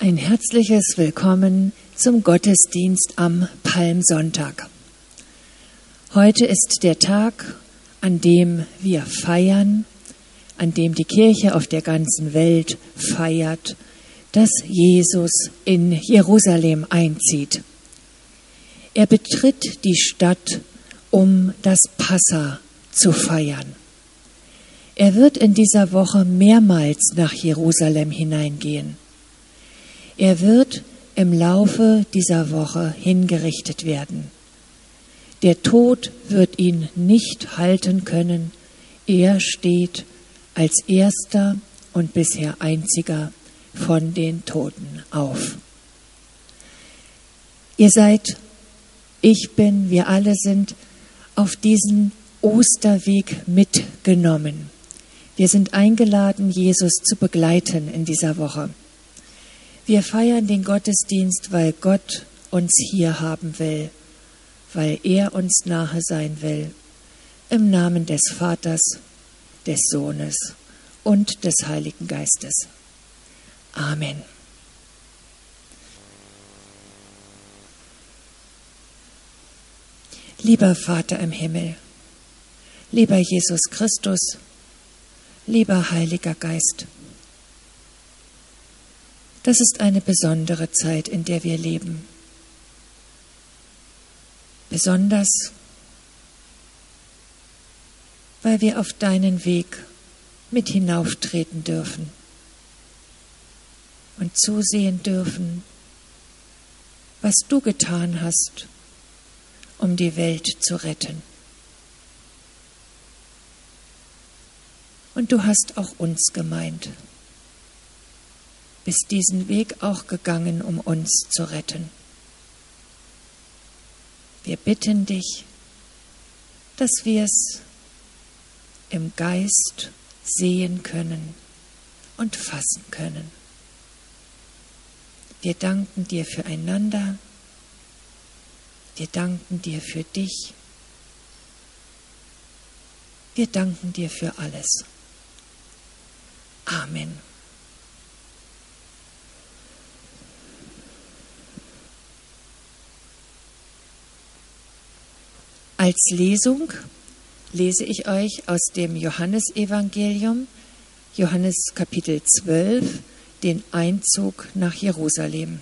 Ein herzliches Willkommen zum Gottesdienst am Palmsonntag. Heute ist der Tag, an dem wir feiern, an dem die Kirche auf der ganzen Welt feiert, dass Jesus in Jerusalem einzieht. Er betritt die Stadt, um das Passa zu feiern. Er wird in dieser Woche mehrmals nach Jerusalem hineingehen. Er wird im Laufe dieser Woche hingerichtet werden. Der Tod wird ihn nicht halten können. Er steht als erster und bisher einziger von den Toten auf. Ihr seid, ich bin, wir alle sind auf diesen Osterweg mitgenommen. Wir sind eingeladen, Jesus zu begleiten in dieser Woche. Wir feiern den Gottesdienst, weil Gott uns hier haben will, weil er uns nahe sein will, im Namen des Vaters, des Sohnes und des Heiligen Geistes. Amen. Lieber Vater im Himmel, lieber Jesus Christus, lieber Heiliger Geist, das ist eine besondere Zeit, in der wir leben. Besonders, weil wir auf deinen Weg mit hinauftreten dürfen und zusehen dürfen, was du getan hast, um die Welt zu retten. Und du hast auch uns gemeint. Bist diesen Weg auch gegangen, um uns zu retten. Wir bitten dich, dass wir es im Geist sehen können und fassen können. Wir danken dir füreinander, wir danken dir für dich, wir danken dir für alles. Amen. Als Lesung lese ich euch aus dem Johannesevangelium, Johannes Kapitel 12, den Einzug nach Jerusalem.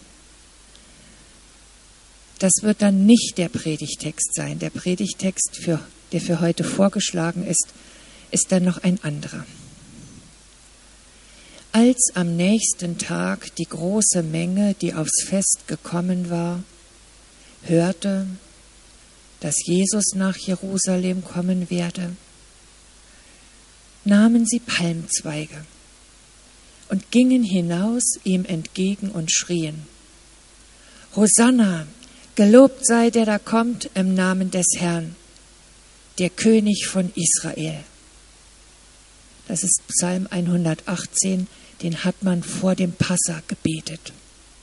Das wird dann nicht der Predigtext sein. Der Predigtext, der für heute vorgeschlagen ist, ist dann noch ein anderer. Als am nächsten Tag die große Menge, die aufs Fest gekommen war, hörte, dass Jesus nach Jerusalem kommen werde, nahmen sie Palmzweige und gingen hinaus ihm entgegen und schrien: Hosanna, gelobt sei der da kommt im Namen des Herrn, der König von Israel. Das ist Psalm 118, den hat man vor dem Passa gebetet.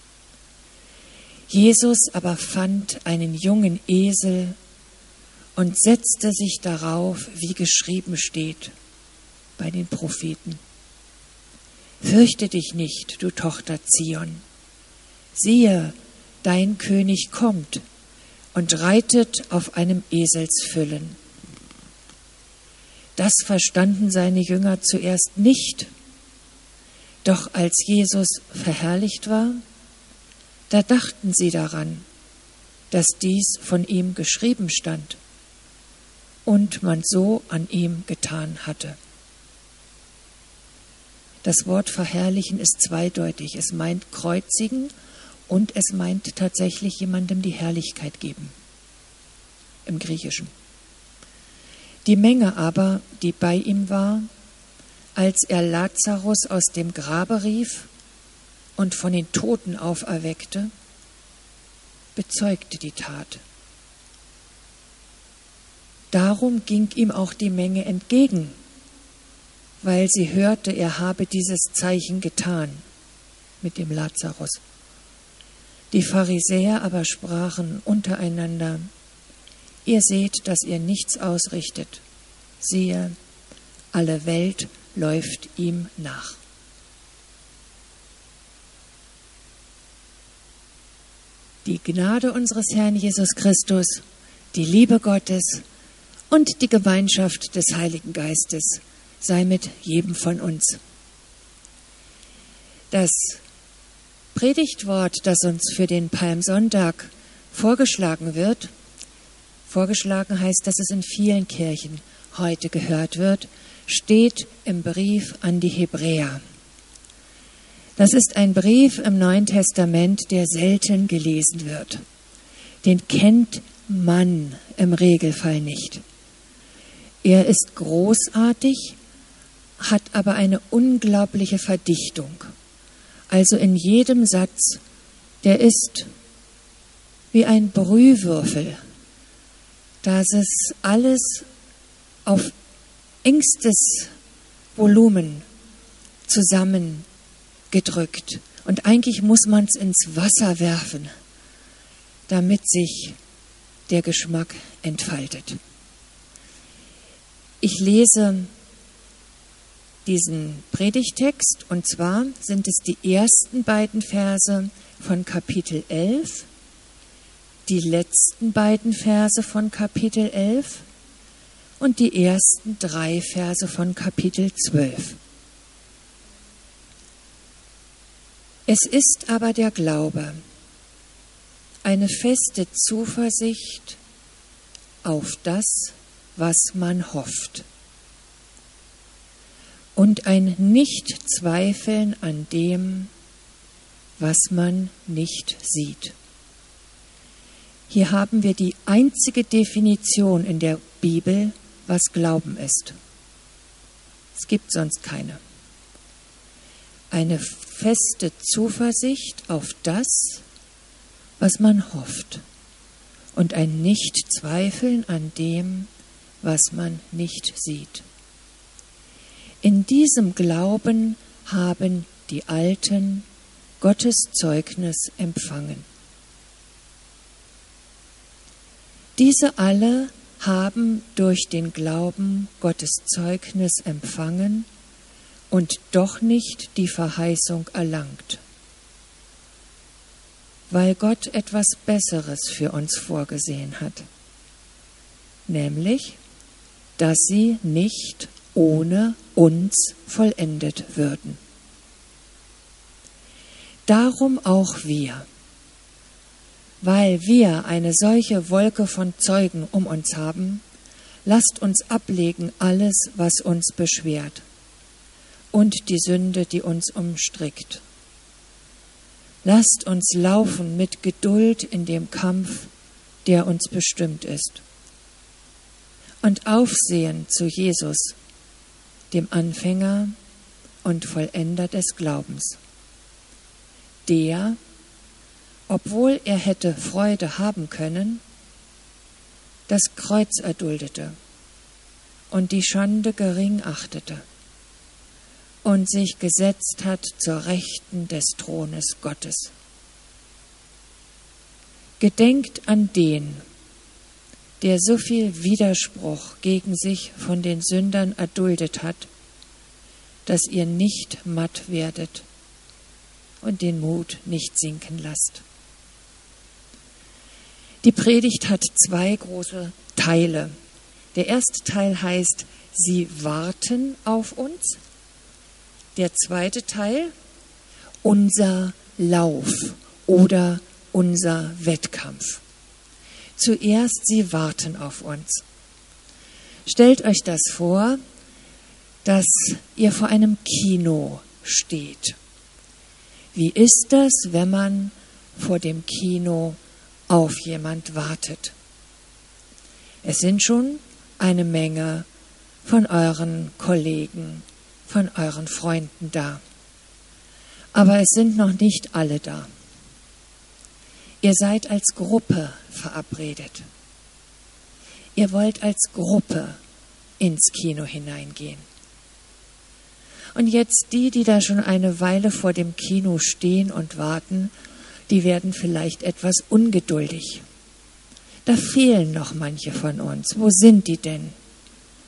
Jesus aber fand einen jungen Esel und setzte sich darauf, wie geschrieben steht bei den Propheten. Fürchte dich nicht, du Tochter Zion. Siehe, dein König kommt und reitet auf einem Eselsfüllen. Das verstanden seine Jünger zuerst nicht. Doch als Jesus verherrlicht war, da dachten sie daran, dass dies von ihm geschrieben stand und man so an ihm getan hatte. Das Wort verherrlichen ist zweideutig. Es meint kreuzigen und es meint tatsächlich jemandem die Herrlichkeit geben. Im Griechischen. Die Menge aber, die bei ihm war, als er Lazarus aus dem Grabe rief und von den Toten auferweckte, bezeugte die Tat. Darum ging ihm auch die Menge entgegen, weil sie hörte, er habe dieses Zeichen getan mit dem Lazarus. Die Pharisäer aber sprachen untereinander: Ihr seht, dass ihr nichts ausrichtet. Siehe, alle Welt läuft ihm nach. Die Gnade unseres Herrn Jesus Christus, die Liebe Gottes und die Gemeinschaft des Heiligen Geistes sei mit jedem von uns. Das Predigtwort, das uns für den Palmsonntag vorgeschlagen wird, vorgeschlagen heißt, dass es in vielen Kirchen heute gehört wird, steht im Brief an die Hebräer. Das ist ein Brief im Neuen Testament, der selten gelesen wird. Den kennt man im Regelfall nicht. Er ist großartig, hat aber eine unglaubliche Verdichtung. Also in jedem Satz, der ist wie ein Brühwürfel. Das ist alles auf engstes Volumen zusammengedrückt. Und eigentlich muss man es ins Wasser werfen, damit sich der Geschmack entfaltet. Ich lese diesen Predigtext, und zwar sind es die ersten beiden Verse von Kapitel 11, die letzten beiden Verse von Kapitel 11 und die ersten 3 Verse von Kapitel 12. Es ist aber der Glaube, eine feste Zuversicht auf das, was man hofft, und ein Nichtzweifeln an dem, was man nicht sieht. Hier haben wir die einzige Definition in der Bibel, was Glauben ist. Es gibt sonst keine. Eine feste Zuversicht auf das, was man hofft, und ein Nichtzweifeln an dem, was man nicht sieht. In diesem Glauben haben die Alten Gottes Zeugnis empfangen. Diese alle haben durch den Glauben Gottes Zeugnis empfangen und doch nicht die Verheißung erlangt, weil Gott etwas Besseres für uns vorgesehen hat, nämlich, dass sie nicht ohne uns vollendet würden. Darum auch wir, weil wir eine solche Wolke von Zeugen um uns haben, lasst uns ablegen alles, was uns beschwert, und die Sünde, die uns umstrickt. Lasst uns laufen mit Geduld in dem Kampf, der uns bestimmt ist, und aufsehen zu Jesus, dem Anfänger und Vollender des Glaubens, der, obwohl er hätte Freude haben können, das Kreuz erduldete und die Schande gering achtete und sich gesetzt hat zur Rechten des Thrones Gottes. Gedenkt an den, der so viel Widerspruch gegen sich von den Sündern erduldet hat, dass ihr nicht matt werdet und den Mut nicht sinken lasst. Die Predigt hat 2 große Teile. Der erste Teil heißt, sie warten auf uns. Der zweite Teil, unser Lauf oder unser Wettkampf. Zuerst, sie warten auf uns. Stellt euch das vor, dass ihr vor einem Kino steht. Wie ist das, wenn man vor dem Kino auf jemand wartet? Es sind schon eine Menge von euren Kollegen, von euren Freunden da. Aber es sind noch nicht alle da. Ihr seid als Gruppe verabredet. Ihr wollt als Gruppe ins Kino hineingehen. Und jetzt die da schon eine Weile vor dem Kino stehen und warten, die werden vielleicht etwas ungeduldig. Da fehlen noch manche von uns. Wo sind die denn?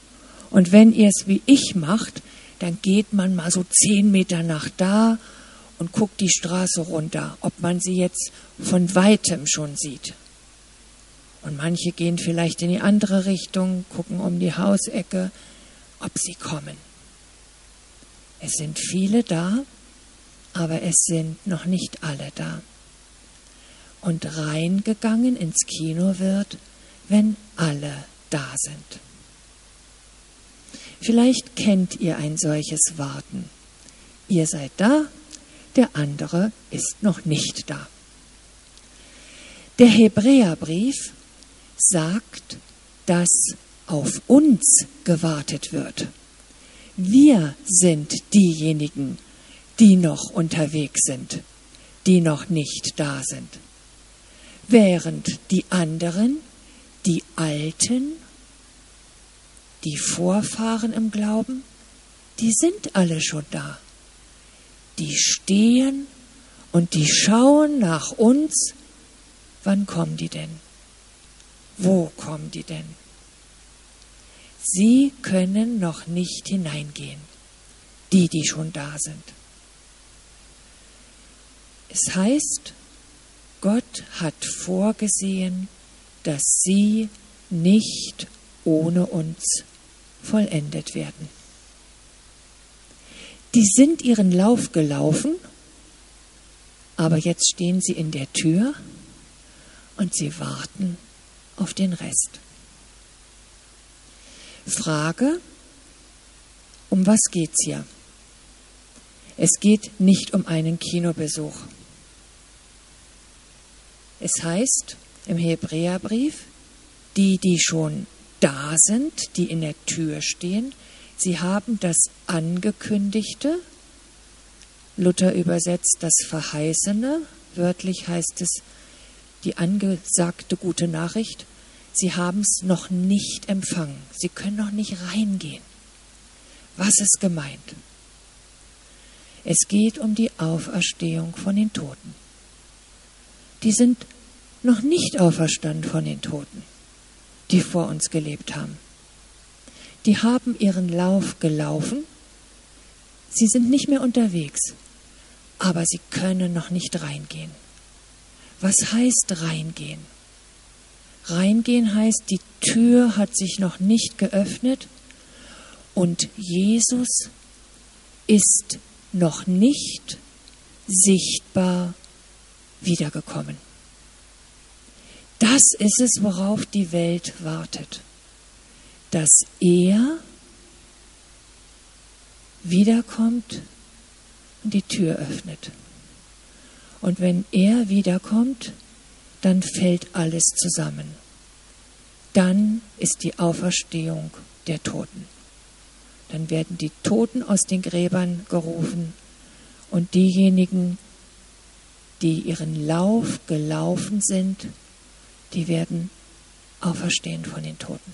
Und wenn ihr es wie ich macht, dann geht man mal so 10 Meter nach da und guckt die Straße runter, ob man sie jetzt von weitem schon sieht. Und manche gehen vielleicht in die andere Richtung, gucken um die Hausecke, ob sie kommen. Es sind viele da, aber es sind noch nicht alle da. Und reingegangen ins Kino wird, wenn alle da sind. Vielleicht kennt ihr ein solches Warten. Ihr seid da, der andere ist noch nicht da. Der Hebräerbrief sagt, dass auf uns gewartet wird. Wir sind diejenigen, die noch unterwegs sind, die noch nicht da sind. Während die anderen, die Alten, die Vorfahren im Glauben, die sind alle schon da. Die stehen und die schauen nach uns. Wann kommen die denn? Wo kommen die denn? Sie können noch nicht hineingehen, die schon da sind. Es heißt, Gott hat vorgesehen, dass sie nicht ohne uns vollendet werden. Die sind ihren Lauf gelaufen, aber jetzt stehen sie in der Tür und sie warten auf den Rest. Frage, um was geht's hier? Es geht nicht um einen Kinobesuch. Es heißt im Hebräerbrief, die schon da sind, die in der Tür stehen, sie haben das Angekündigte, Luther übersetzt das Verheißene, wörtlich heißt es die angesagte gute Nachricht, sie haben es noch nicht empfangen, sie können noch nicht reingehen. Was ist gemeint? Es geht um die Auferstehung von den Toten. Die sind noch nicht auferstanden von den Toten, die vor uns gelebt haben. Die haben ihren Lauf gelaufen, sie sind nicht mehr unterwegs, aber sie können noch nicht reingehen. Was heißt reingehen? Reingehen heißt, die Tür hat sich noch nicht geöffnet und Jesus ist noch nicht sichtbar wiedergekommen. Das ist es, worauf die Welt wartet. Dass er wiederkommt und die Tür öffnet. Und wenn er wiederkommt, dann fällt alles zusammen. Dann ist die Auferstehung der Toten. Dann werden die Toten aus den Gräbern gerufen und diejenigen, die ihren Lauf gelaufen sind, die werden auferstehen von den Toten.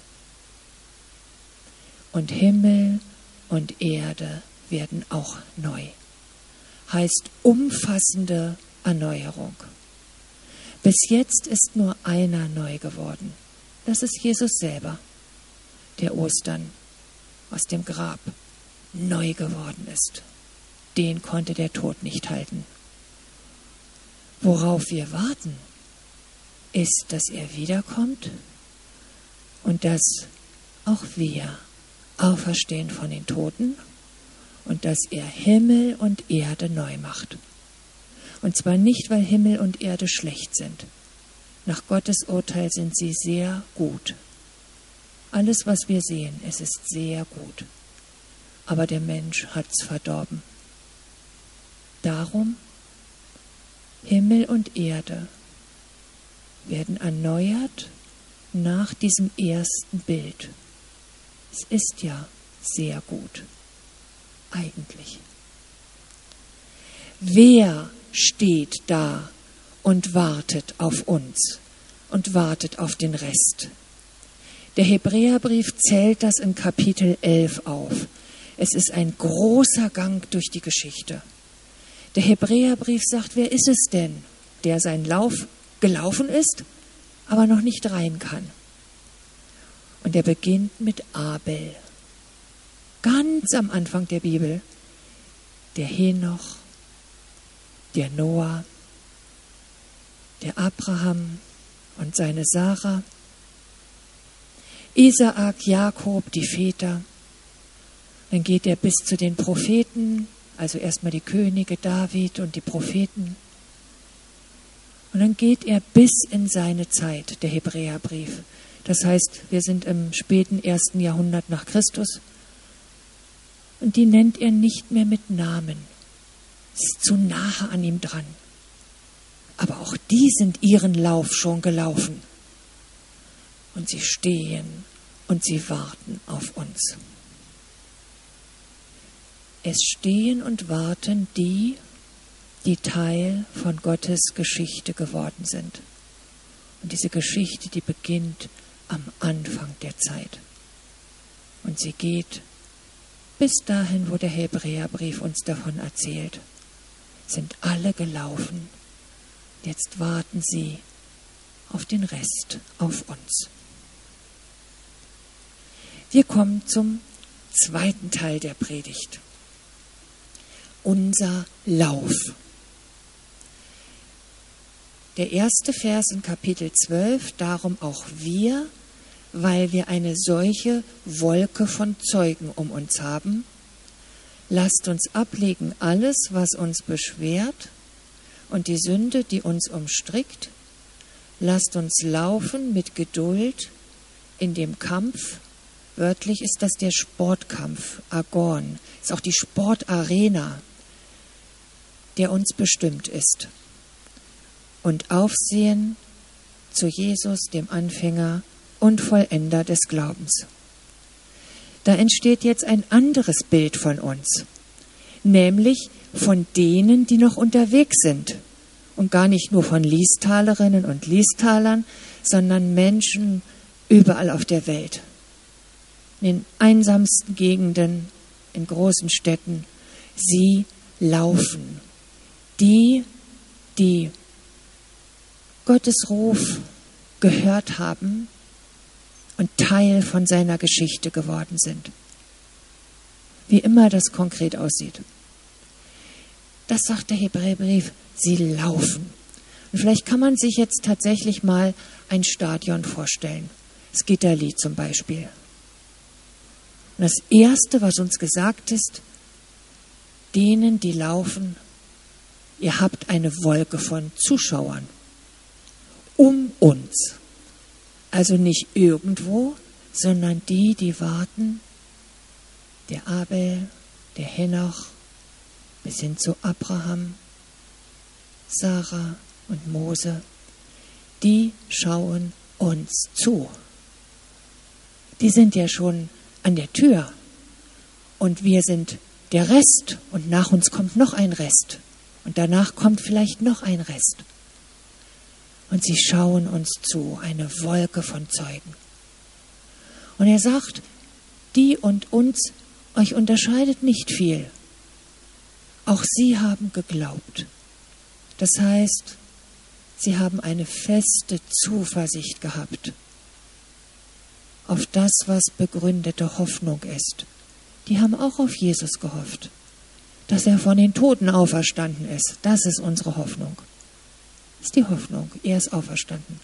Und Himmel und Erde werden auch neu. Heißt umfassende Erneuerung. Bis jetzt ist nur einer neu geworden. Das ist Jesus selber, der Ostern aus dem Grab neu geworden ist. Den konnte der Tod nicht halten. Worauf wir warten, ist, dass er wiederkommt und dass auch wir auferstehen von den Toten und dass er Himmel und Erde neu macht. Und zwar nicht, weil Himmel und Erde schlecht sind. Nach Gottes Urteil sind sie sehr gut. Alles, was wir sehen, es ist sehr gut. Aber der Mensch hat's verdorben. Darum, Himmel und Erde werden erneuert nach diesem ersten Bild. Es ist ja sehr gut, eigentlich. Wer steht da und wartet auf uns und wartet auf den Rest? Der Hebräerbrief zählt das in Kapitel 11 auf. Es ist ein großer Gang durch die Geschichte. Der Hebräerbrief sagt, wer ist es denn, der seinen Lauf gelaufen ist, aber noch nicht rein kann? Und er beginnt mit Abel. Ganz am Anfang der Bibel. Der Henoch, der Noah, der Abraham und seine Sarah, Isaak, Jakob, die Väter. Dann geht er bis zu den Propheten, also erstmal die Könige, David und die Propheten. Und dann geht er bis in seine Zeit, der Hebräerbrief. Das heißt, wir sind im späten 1. Jahrhundert nach Christus. Und die nennt er nicht mehr mit Namen. Es ist zu nahe an ihm dran. Aber auch die sind ihren Lauf schon gelaufen. Und sie stehen und sie warten auf uns. Es stehen und warten die, die Teil von Gottes Geschichte geworden sind. Und diese Geschichte, die beginnt am Anfang der Zeit. Und sie geht bis dahin, wo der Hebräerbrief uns davon erzählt. Sind alle gelaufen. Jetzt warten sie auf den Rest, auf uns. Wir kommen zum zweiten Teil der Predigt. Unser Lauf. Der erste Vers in Kapitel 12, darum auch wir, weil wir eine solche Wolke von Zeugen um uns haben, lasst uns ablegen alles, was uns beschwert und die Sünde, die uns umstrickt. Lasst uns laufen mit Geduld in dem Kampf. Wörtlich ist das der Sportkampf, Agon, ist auch die Sportarena, der uns bestimmt ist. Und aufsehen zu Jesus, dem Anfänger und Vollender des Glaubens. Da entsteht jetzt ein anderes Bild von uns, nämlich von denen, die noch unterwegs sind. Und gar nicht nur von Liestalerinnen und Liestalern, sondern Menschen überall auf der Welt. In den einsamsten Gegenden, in großen Städten, sie laufen. Die Gottes Ruf gehört haben und Teil von seiner Geschichte geworden sind. Wie immer das konkret aussieht. Das sagt der Hebräerbrief, sie laufen. Und vielleicht kann man sich jetzt tatsächlich mal ein Stadion vorstellen. Das Gitterli zum Beispiel. Und das Erste, was uns gesagt ist, denen, die laufen, ihr habt eine Wolke von Zuschauern um uns. Also nicht irgendwo, sondern die warten, der Abel, der Henoch, bis hin zu Abraham, Sarah und Mose, die schauen uns zu. Die sind ja schon an der Tür und wir sind der Rest und nach uns kommt noch ein Rest und danach kommt vielleicht noch ein Rest. Und sie schauen uns zu, eine Wolke von Zeugen. Und er sagt, die und uns, euch unterscheidet nicht viel. Auch sie haben geglaubt. Das heißt, sie haben eine feste Zuversicht gehabt auf das, was begründete Hoffnung ist. Die haben auch auf Jesus gehofft, dass er von den Toten auferstanden ist. Das ist unsere Hoffnung. Das ist die Hoffnung, er ist auferstanden.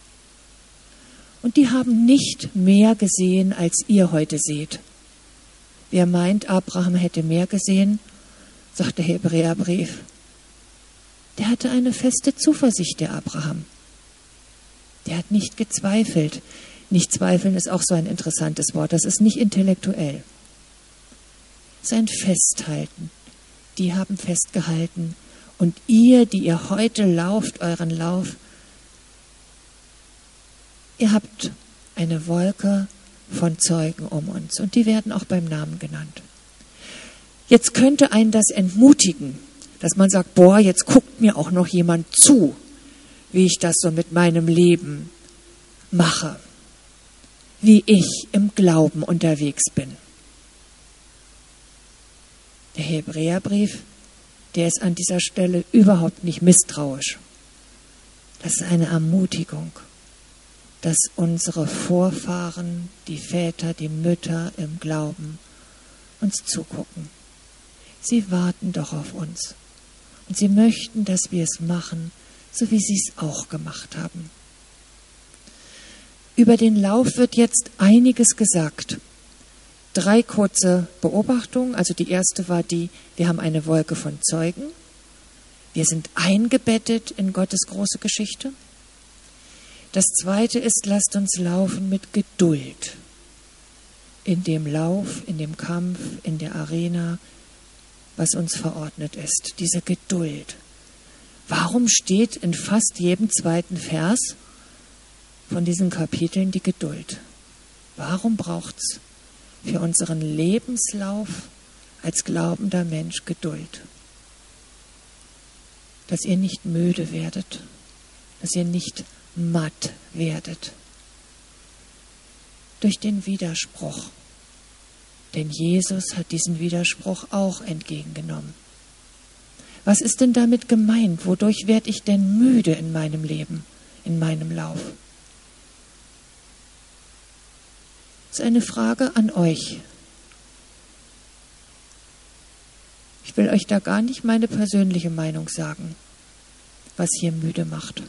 Und die haben nicht mehr gesehen, als ihr heute seht. Wer meint, Abraham hätte mehr gesehen, sagt der Hebräerbrief, der hatte eine feste Zuversicht, der Abraham. Der hat nicht gezweifelt. Nicht zweifeln ist auch so ein interessantes Wort. Das ist nicht intellektuell. Es ist ein Festhalten. Die haben festgehalten. Und ihr, die ihr heute lauft, euren Lauf, ihr habt eine Wolke von Zeugen um uns. Und die werden auch beim Namen genannt. Jetzt könnte einen das entmutigen, dass man sagt, boah, jetzt guckt mir auch noch jemand zu, wie ich das so mit meinem Leben mache, wie ich im Glauben unterwegs bin. Der Hebräerbrief, der ist an dieser Stelle überhaupt nicht misstrauisch. Das ist eine Ermutigung, dass unsere Vorfahren, die Väter, die Mütter im Glauben uns zugucken. Sie warten doch auf uns. Und sie möchten, dass wir es machen, so wie sie es auch gemacht haben. Über den Lauf wird jetzt einiges gesagt. 3 kurze Beobachtungen. Also die erste war wir haben eine Wolke von Zeugen. Wir sind eingebettet in Gottes große Geschichte. Das zweite ist, lasst uns laufen mit Geduld. In dem Lauf, in dem Kampf, in der Arena, was uns verordnet ist. Diese Geduld. Warum steht in fast jedem zweiten Vers von diesen Kapiteln die Geduld? Warum braucht es für unseren Lebenslauf als glaubender Mensch Geduld? Dass ihr nicht müde werdet, dass ihr nicht matt werdet durch den Widerspruch. Denn Jesus hat diesen Widerspruch auch entgegengenommen. Was ist denn damit gemeint? Wodurch werde ich denn müde in meinem Leben, in meinem Lauf? Das ist eine Frage an euch. Ich will euch da gar nicht meine persönliche Meinung sagen, was hier müde macht.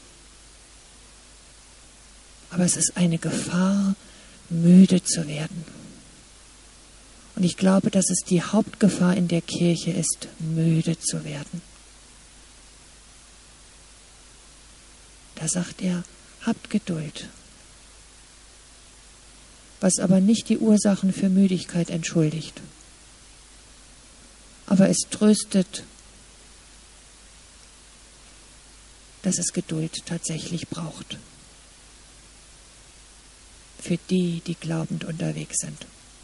Aber es ist eine Gefahr, müde zu werden. Und ich glaube, dass es die Hauptgefahr in der Kirche ist, müde zu werden. Da sagt er, habt Geduld. Was aber nicht die Ursachen für Müdigkeit entschuldigt. Aber es tröstet, dass es Geduld tatsächlich braucht. Für die, die glaubend unterwegs sind.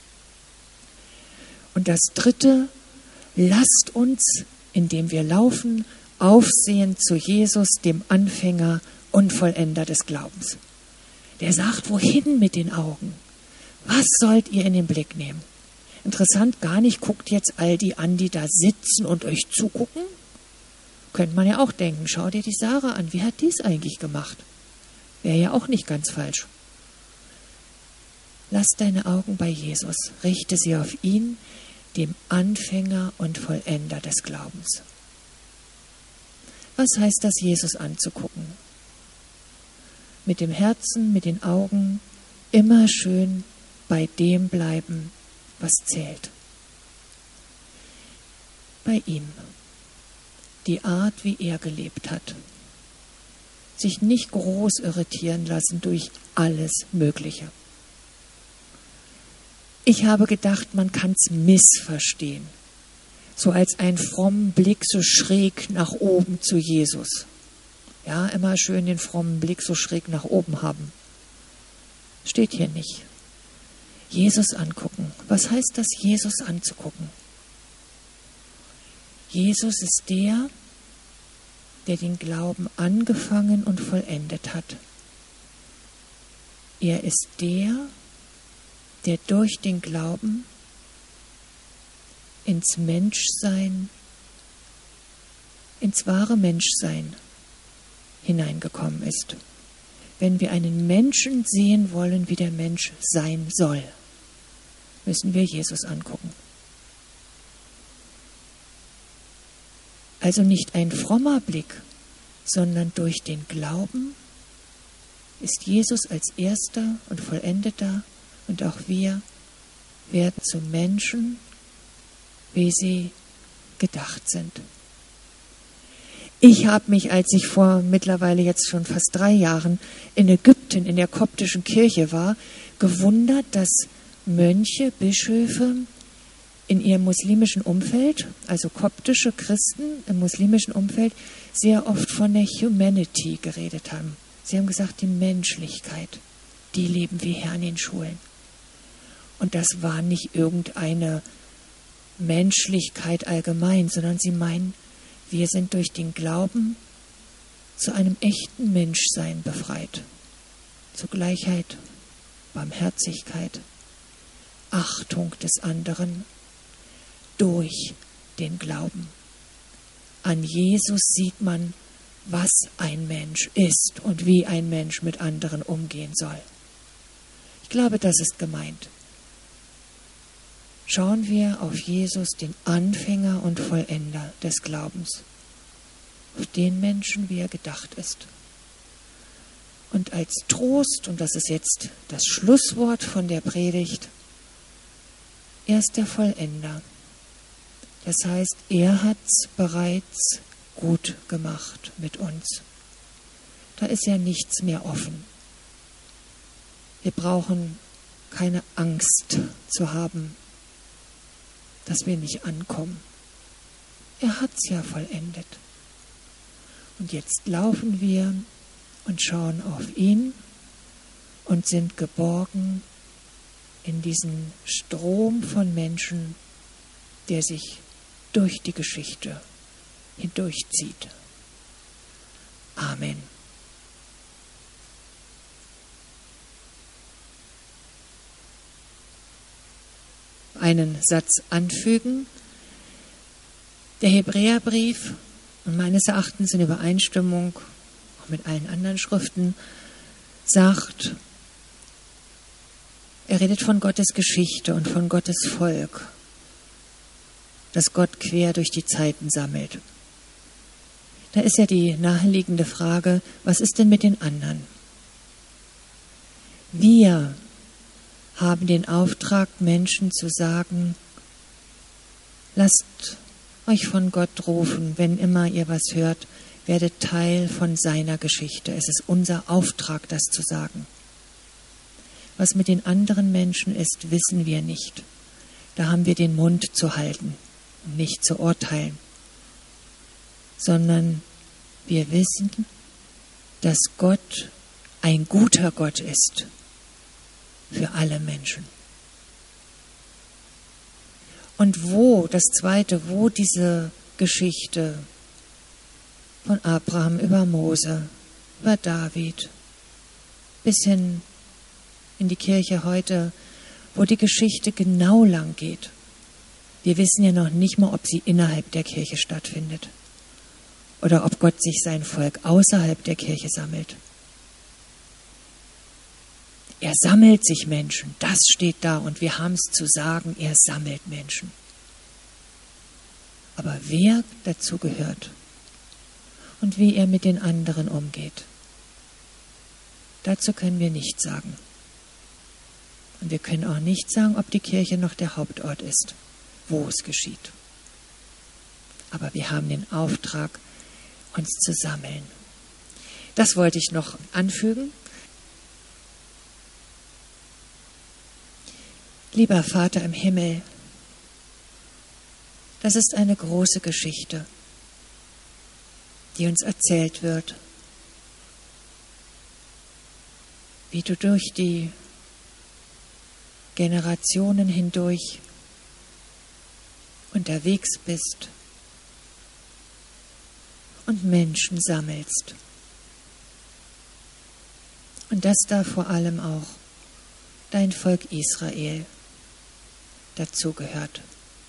Und das dritte, lasst uns, indem wir laufen, aufsehen zu Jesus, dem Anfänger und Vollender des Glaubens. Der sagt, wohin mit den Augen? Was sollt ihr in den Blick nehmen? Interessant, gar nicht, guckt jetzt all die an, die da sitzen und euch zugucken. Könnte man ja auch denken, schau dir die Sarah an, wie hat die es eigentlich gemacht? Wäre ja auch nicht ganz falsch. Lass deine Augen bei Jesus, richte sie auf ihn, dem Anfänger und Vollender des Glaubens. Was heißt das, Jesus anzugucken? Mit dem Herzen, mit den Augen, immer schön bei dem bleiben, was zählt. Bei ihm. Die Art, wie er gelebt hat. Sich nicht groß irritieren lassen durch alles Mögliche. Ich habe gedacht, man kann es missverstehen. So als einen frommen Blick so schräg nach oben zu Jesus. Ja, immer schön den frommen Blick so schräg nach oben haben. Steht hier nicht. Jesus angucken. Was heißt das, Jesus anzugucken? Jesus ist der den Glauben angefangen und vollendet hat. Er ist der durch den Glauben ins Menschsein, ins wahre Menschsein hineingekommen ist. Wenn wir einen Menschen sehen wollen, wie der Mensch sein soll, müssen wir Jesus angucken. Also nicht ein frommer Blick, sondern durch den Glauben ist Jesus als Erster und Vollendeter und auch wir werden zu Menschen, wie sie gedacht sind. Ich habe mich, als ich vor mittlerweile jetzt schon fast 3 Jahren in Ägypten in der koptischen Kirche war, gewundert, dass Mönche, Bischöfe in ihrem muslimischen Umfeld, also koptische Christen im muslimischen Umfeld, sehr oft von der Humanity geredet haben. Sie haben gesagt, die Menschlichkeit, die leben wir hier an den Schulen. Und das war nicht irgendeine Menschlichkeit allgemein, sondern sie meinen, wir sind durch den Glauben zu einem echten Menschsein befreit. Zu Gleichheit, Barmherzigkeit, Achtung des anderen durch den Glauben. An Jesus sieht man, was ein Mensch ist und wie ein Mensch mit anderen umgehen soll. Ich glaube, das ist gemeint. Schauen wir auf Jesus, den Anfänger und Vollender des Glaubens. auf den Menschen, wie er gedacht ist. Und als Trost, und das ist jetzt das Schlusswort von der Predigt, er ist der Vollender. Das heißt, er hat es bereits gut gemacht mit uns. Da ist ja nichts mehr offen. Wir brauchen keine Angst zu haben, dass wir nicht ankommen. Er hat es ja vollendet. Und jetzt laufen wir und schauen auf ihn und sind geborgen in diesen Strom von Menschen, der sich durch die Geschichte hindurchzieht. Amen. Einen Satz anfügen. Der Hebräerbrief, und meines Erachtens in Übereinstimmung auch mit allen anderen Schriften, sagt, er redet von Gottes Geschichte und von Gottes Volk, das Gott quer durch die Zeiten sammelt. Da ist ja die naheliegende Frage, was ist denn mit den anderen? Wir haben den Auftrag, Menschen zu sagen, lasst euch von Gott rufen, wenn immer ihr was hört, werdet Teil von seiner Geschichte. Es ist unser Auftrag, das zu sagen. Was mit den anderen Menschen ist, wissen wir nicht. Da haben wir den Mund zu halten und nicht zu urteilen, sondern wir wissen, dass Gott ein guter Gott ist für alle Menschen. Und das Zweite, wo diese Geschichte von Abraham über Mose, über David, bis hin in die Kirche heute, wo die Geschichte genau lang geht. Wir wissen ja noch nicht mal, ob sie innerhalb der Kirche stattfindet oder ob Gott sich sein Volk außerhalb der Kirche sammelt. Er sammelt sich Menschen, das steht da und wir haben es zu sagen, er sammelt Menschen. Aber wer dazu gehört und wie er mit den anderen umgeht, dazu können wir nichts sagen. Und wir können auch nicht sagen, ob die Kirche noch der Hauptort ist, wo es geschieht. Aber wir haben den Auftrag, uns zu sammeln. Das wollte ich noch anfügen. Lieber Vater im Himmel, das ist eine große Geschichte, die uns erzählt wird, wie du durch die Generationen hindurch unterwegs bist und Menschen sammelst. Und dass da vor allem auch dein Volk Israel dazugehört.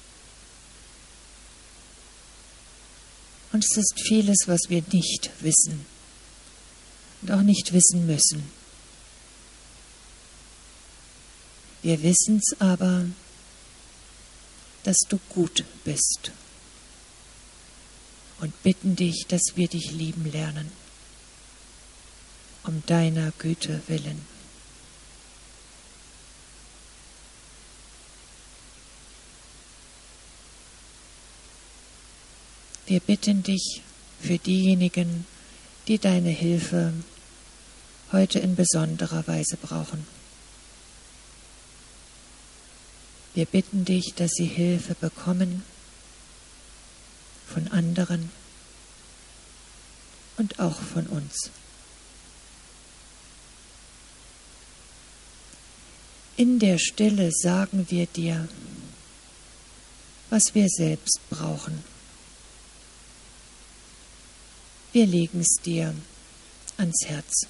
Und es ist vieles, was wir nicht wissen und auch nicht wissen müssen. Wir wissen es aber, dass du gut bist und bitten dich, dass wir dich lieben lernen, um deiner Güte willen. Wir bitten dich für diejenigen, die deine Hilfe heute in besonderer Weise brauchen. Wir bitten dich, dass sie Hilfe bekommen von anderen und auch von uns. In der Stille sagen wir dir, was wir selbst brauchen. Wir legen es dir ans Herz.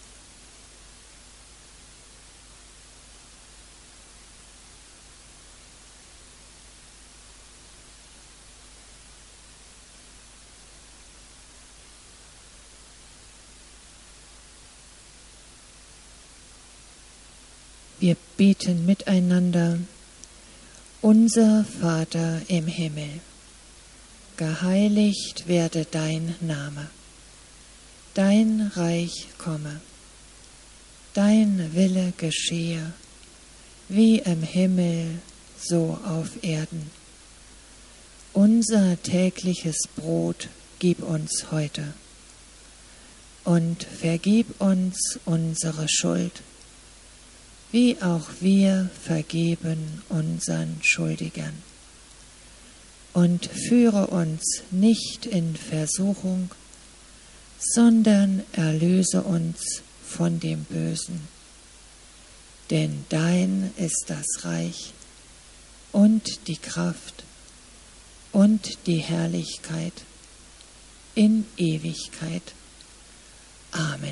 Wir beten miteinander: Unser Vater im Himmel, geheiligt werde dein Name. dein Reich komme, dein Wille geschehe, wie im Himmel, so auf Erden. Unser tägliches Brot gib uns heute und vergib uns unsere Schuld, wie auch wir vergeben unseren Schuldigern. Und führe uns nicht in Versuchung, sondern erlöse uns von dem Bösen. Denn dein ist das Reich und die Kraft und die Herrlichkeit in Ewigkeit. Amen.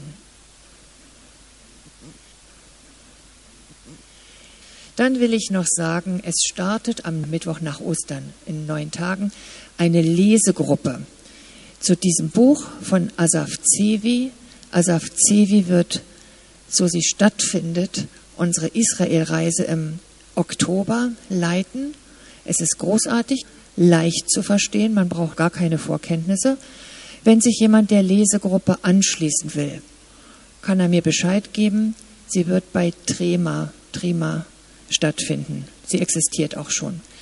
Dann will ich noch sagen, es startet am Mittwoch nach Ostern in 9 Tagen eine Lesegruppe zu diesem Buch von Asaf Zevi. Asaf Zevi wird, so sie stattfindet, unsere Israelreise im Oktober leiten. Es ist großartig, leicht zu verstehen, man braucht gar keine Vorkenntnisse. Wenn sich jemand der Lesegruppe anschließen will, kann er mir Bescheid geben. Sie wird bei Trema stattfinden. Sie existiert auch schon.